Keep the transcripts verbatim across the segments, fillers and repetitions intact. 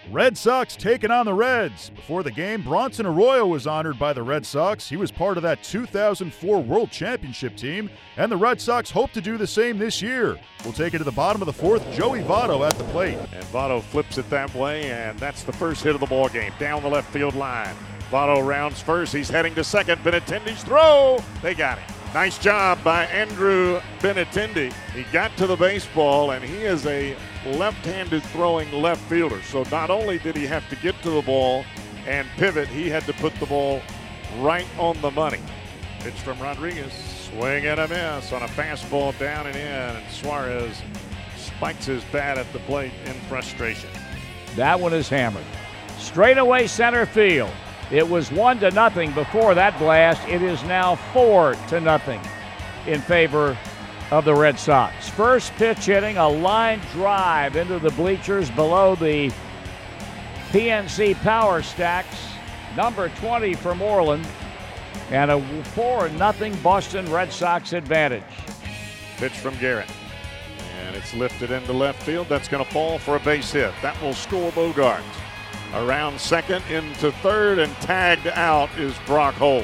Red Sox taking on the Reds. Before the game, Bronson Arroyo was honored by the Red Sox. He was part of that two thousand four World Championship team, and the Red Sox hope to do the same this year. We'll take it to the bottom of the fourth. Joey Votto at the plate. And Votto flips it that way, and that's the first hit of the ball game down the left field line. Votto rounds first. He's heading to second. Benintendi's throw. They got him. Nice job by Andrew Benintendi. He got to the baseball, and he is a left-handed throwing left fielder. So not only did he have to get to the ball and pivot, he had to put the ball right on the money. Pitch from Rodriguez. Swing and a miss on a fastball down and in. And Suarez spikes his bat at the plate in frustration. That one is hammered. Straightaway center field. It was one to nothing before that blast. It is now four to nothing in favor of the Red Sox. First pitch hitting, a line drive into the bleachers below the P N C Power Stacks. Number twenty for Moreland, and a four nothing Boston Red Sox advantage. Pitch from Garrett, and it's lifted into left field. That's going to fall for a base hit. That will score Bogaerts. Around second into third, and tagged out is Brock Holt.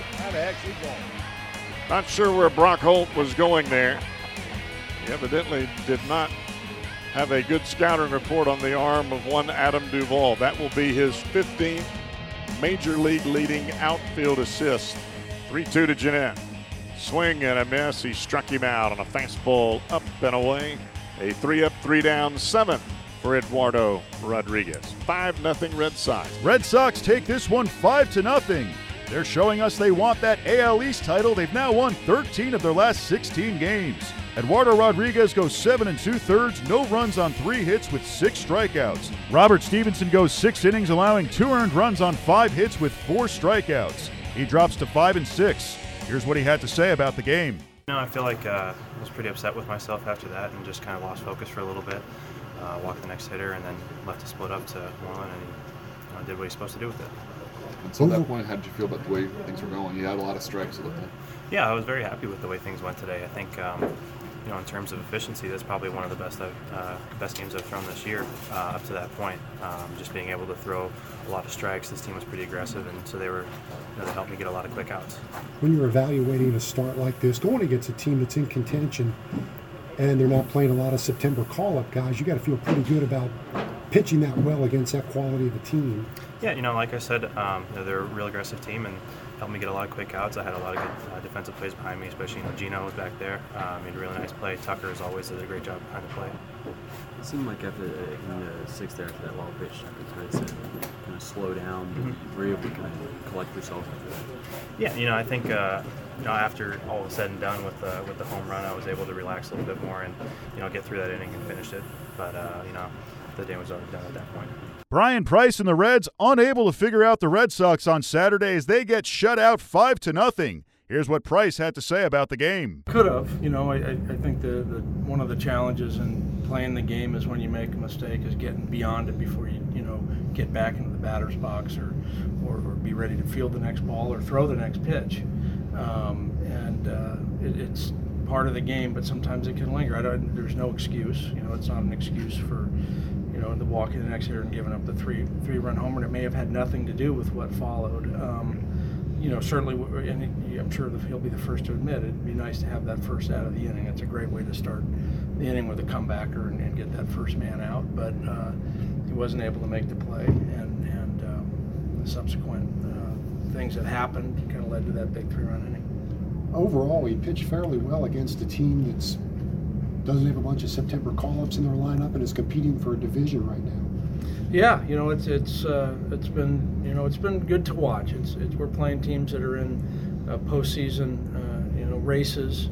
Not sure where Brock Holt was going there. He evidently did not have a good scouting report on the arm of one Adam Duvall. That will be his fifteenth major league leading outfield assist. three two to Jeanette. Swing and a miss. He struck him out on a fastball up and away. A three up, three down, seventh for Eduardo Rodriguez. five nothing Red Sox. Red Sox take this one five to nothing. They're showing us they want that A L East title. They've now won thirteen of their last sixteen games. Eduardo Rodriguez goes seven and two-thirds, no runs on three hits with six strikeouts. Robert Stevenson goes six innings, allowing two earned runs on five hits with four strikeouts. He drops to five and six. Here's what he had to say about the game. You know, I feel like uh, I was pretty upset with myself after that and just kind of lost focus for a little bit. Uh, walked the next hitter and then left the split up to Moreland, and he uh, did what he's supposed to do with it. And so at that point, how did you feel about the way things were going? You had a lot of strikes. Yeah, I was very happy with the way things went today. I think, um, you know, in terms of efficiency, that's probably one of the best I've, uh, best games I've thrown this year uh, up to that point. Um, just being able to throw a lot of strikes. This team was pretty aggressive, and so they were, you know, they helped me get a lot of quick outs. When you're evaluating a start like this, going against a team that's in contention, and they're not playing a lot of September call-up guys, you got to feel pretty good about pitching that well against that quality of a team. Yeah, you know, like I said, um, you know, they're a real aggressive team and helped me get a lot of quick outs. I had a lot of good uh, defensive plays behind me, especially, you know, Gino was back there. Uh, made a really nice play. Tucker, as always, did a great job behind the plate. It seemed like after the, in the sixth there, after that long pitch, kind of, kind of slow down, mm-hmm. were you able to kind of collect yourself after that? Yeah, you know, I think uh, you know, after all was said and done with uh, with the home run, I was able to relax a little bit more and, you know, get through that inning and finish it. But uh, you know, the game was already done at that point. Brian Price and the Reds unable to figure out the Red Sox on Saturday as they get shut out five to nothing. Here's what Price had to say about the game. Could have, you know, I, I think the, the one of the challenges in playing the game is when you make a mistake is getting beyond it before you, you know, get back into the batter's box or, or, or be ready to field the next ball or throw the next pitch. Um, and uh, it, it's part of the game, but sometimes it can linger. I don't, there's no excuse, you know, it's not an excuse for, you know, the walking the next hitter and giving up the three three run homer. And it may have had nothing to do with what followed. Um, you know, certainly, and I'm sure he'll be the first to admit, it'd be nice to have that first out of the inning. It's a great way to start the inning with a comebacker and, and get that first man out. But uh, he wasn't able to make the play, and, and um, the subsequent uh, things that happened kind of led to that big three-run inning. Overall, he pitched fairly well against a team that's doesn't have a bunch of September call-ups in their lineup and is competing for a division right now. Yeah, you know, it's it's uh, it's been you know it's been good to watch. It's, it's we're playing teams that are in uh, postseason uh, you know races,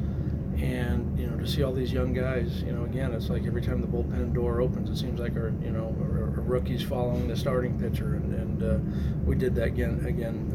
and you know to see all these young guys. You know, again, it's like every time the bullpen door opens, it seems like our you know our, our rookies following the starting pitcher, and, and uh, we did that again again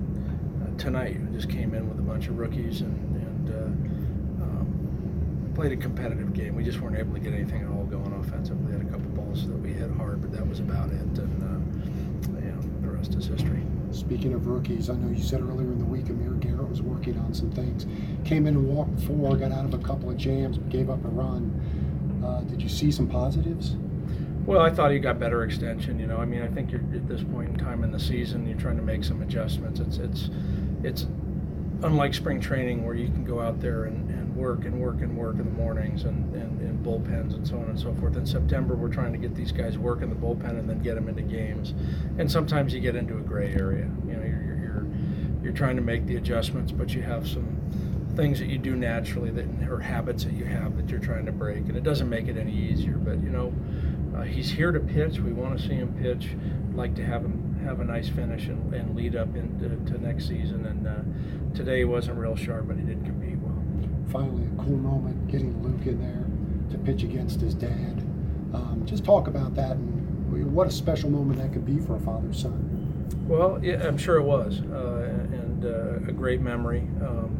uh, tonight. We just came in with a bunch of rookies and and uh, um, played a competitive game. We just weren't able to get anything at all going offensively. We had a couple balls that we hit hard, but that was about it, and uh, you know, the rest is history. Speaking of rookies, I know you said earlier in the week Amir Garrett was working on some things. Came in and walked four, got out of a couple of jams, but gave up a run. Uh, did you see some positives? Well, I thought he got better extension. You know, I mean, I think you're at this point in time in the season, you're trying to make some adjustments. It's it's it's unlike spring training where you can go out there and, and work and work and work in the mornings and, and, and bullpens and so on and so forth. In September, we're trying to get these guys work in the bullpen and then get them into games. And sometimes you get into a gray area. You know, you're you're you're trying to make the adjustments, but you have some things that you do naturally that or habits that you have that you're trying to break, and it doesn't make it any easier. But you know, uh, he's here to pitch. We want to see him pitch. I'd like to have him have a nice finish and, and lead up into to next season. And uh, today he wasn't real sharp, but he did compete well. Finally, a cool moment getting Luke in there to pitch against his dad. Um, just talk about that and what a special moment that could be for a father-son. Well, yeah, I'm sure it was, uh, and uh, a great memory. Um,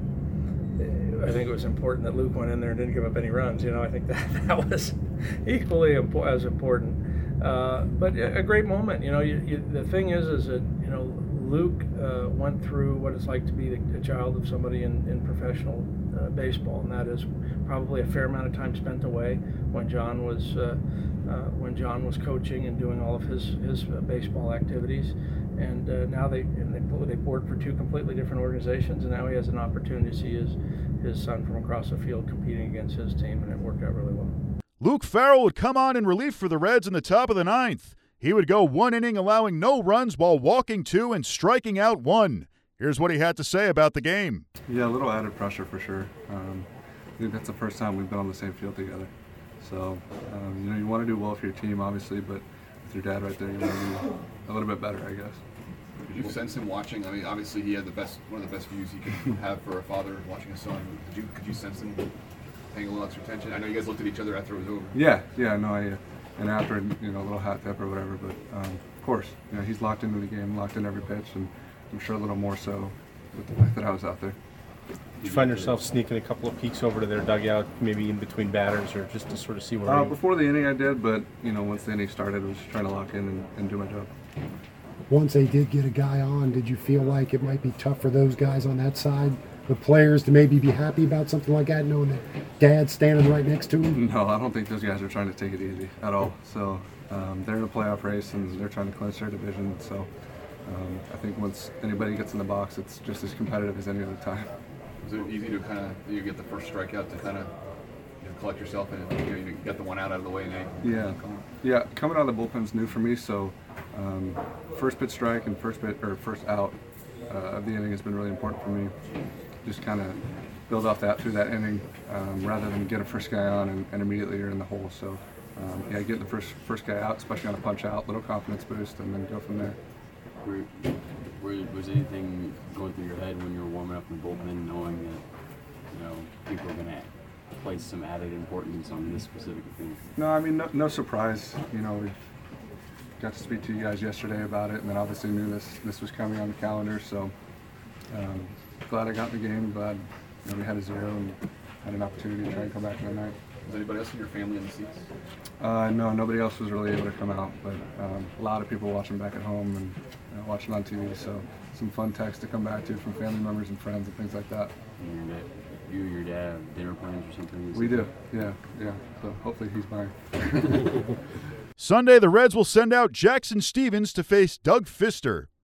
I think it was important that Luke went in there and didn't give up any runs. You know, I think that that was equally impo- as important. Uh, but a great moment. You know, you, you, the thing is, is that you know Luke uh, went through what it's like to be the, a child of somebody in, in professional uh, baseball, and that is probably a fair amount of time spent away when John was uh, uh, when John was coaching and doing all of his his uh, baseball activities. And uh, now they and they they board for two completely different organizations, and now he has an opportunity to see his his son from across the field competing against his team, and it worked out really well. Luke Farrell would come on in relief for the Reds in the top of the ninth. He would go one inning, allowing no runs while walking two and striking out one. Here's what he had to say about the game. Yeah, a little added pressure for sure. Um, I think that's the first time we've been on the same field together. So, um, you know, you want to do well for your team, obviously, but with your dad right there, you want to do a little bit better, I guess. Did you sense him watching? I mean, obviously he had the best, one of the best views he could have for a father watching his son. Did you, could you sense him paying a little extra attention? I know you guys looked at each other after it was over. Yeah, yeah, no, I, and after, you know, a little hat tip or whatever, but um, of course, you know, he's locked into the game, locked in every pitch, and I'm sure a little more so with the fact that I was out there. Did you find yourself sneaking a couple of peeks over to their dugout, maybe in between batters, or just to sort of see where? Uh, before the inning, I did, but you know, once the inning started, I was trying to lock in and, and do my job. Once they did get a guy on, did you feel like it might be tough for those guys on that side, the players, to maybe be happy about something like that, knowing that Dad's standing right next to him? No, I don't think those guys are trying to take it easy at all. So um, they're in a playoff race and they're trying to clinch their division. So um, I think once anybody gets in the box, it's just as competitive as any other time. Was it easy to kind of you get the first strikeout to kind of you know, collect yourself and you, know, you get the one out out of the way? And then yeah, yeah. Coming out of the bullpen's new for me, so um, first pitch strike and first pitch or first out uh, of the inning has been really important for me. Just kind of build off that through that inning, um, rather than get a first guy on and, and immediately you're in the hole. So um, yeah, get the first first guy out, especially on a punch out, little confidence boost, and then go from there. Were, were, was anything going through your head when you were warming up in the bullpen, knowing that you know people are going to place some added importance on this specific thing? No, I mean no, no surprise. You know, we got to speak to you guys yesterday about it, and then obviously knew this this was coming on the calendar. So um, glad I got in the game. Glad you know, we had a zero and had an opportunity to try and come back in the ninth. Was anybody else in your family in the seats? Uh, no, nobody else was really able to come out, but um, a lot of people watching back at home and you know, watching on T V. So some fun texts to come back to from family members and friends and things like that. And your dad, you or your dad have dinner plans or something? We do, yeah, yeah. So hopefully he's mine. Sunday, the Reds will send out Jackson Stevens to face Doug Fister.